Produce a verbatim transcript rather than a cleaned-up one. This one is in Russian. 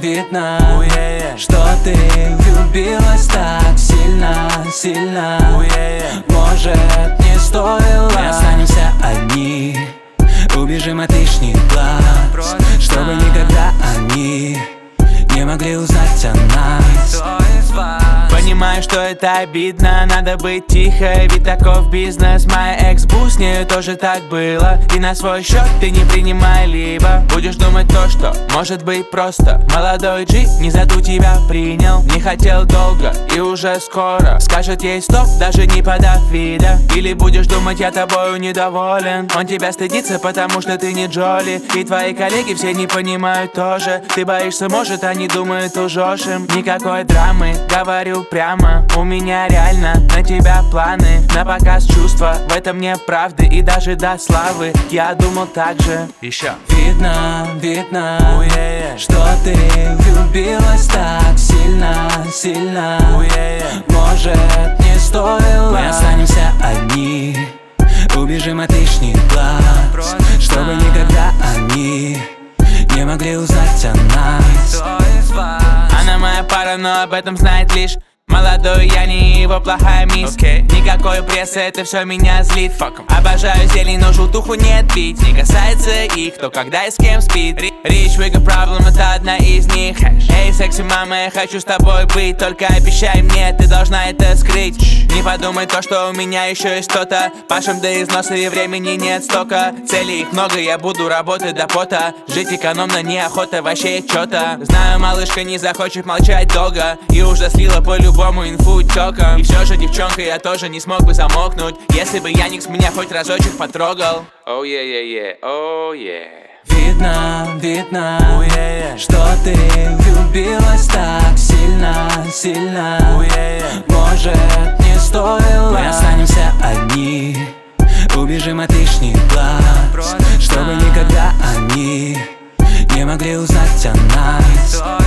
видно, что ты влюбилась так сильно, сильно. Может, не стоило. Мы останемся одни, убежим от лишних глаз, чтобы никогда они не могли узнать о нас. Понимаю, что это обидно, надо быть тихо, ведь таков бизнес. Моя экс-бу, с нею тоже так было. И на свой счет ты не принимай, либо будешь думать то, что может быть просто. Молодой Джи не за ту тебя принял, не хотел долго и уже скоро скажет ей стоп, даже не подав вида. Или будешь думать, я тобою недоволен. Он тебя стыдится, потому что ты не Джоли. И твои коллеги все не понимают тоже. Ты боишься, может, они думают, лжешь им. Никакой драмы, говорю прямо, у меня реально на тебя планы. На показ чувства, в этом нет правды. И даже до славы я думал так же. Еще видно, видно, oh, yeah, yeah. Что ты влюбилась так сильно, сильно. oh, yeah, yeah. Может, не стоило. Мы останемся одни, убежим от лишних глаз, чтобы никогда они не могли узнать о нас. Она моя пара, но об этом знает лишь молодой я, не его плохая мисс. okay. Никакой прессы, это все меня злит. Обожаю зелень, но желтуху не отбить. Не касается их, кто когда и с кем спит. Rich Wigga Problem, это одна из них. Эй, секси мама, я хочу с тобой быть. Только обещай мне, ты должна это скрыть. Не подумай то, что у меня еще есть что-то. Пашем до износа и времени нет столько. Целей их много, я буду работать до пота. Жить экономно, неохота, вообще чё-то. Знаю, малышка не захочет молчать долго и уже слила по-любому инфу тёком. И все же, девчонка, я тоже не смог бы замолкнуть, если бы Яникс меня хоть разочек потрогал. Oh yeah, yeah, yeah, oh yeah. Видно, видно, oh, yeah, yeah. Что ты влюбилась так сильно, сильно. oh, yeah, yeah. Может, не стоило. Мы останемся одни, убежим от лишних глаз, чтобы никогда они не могли узнать о нас.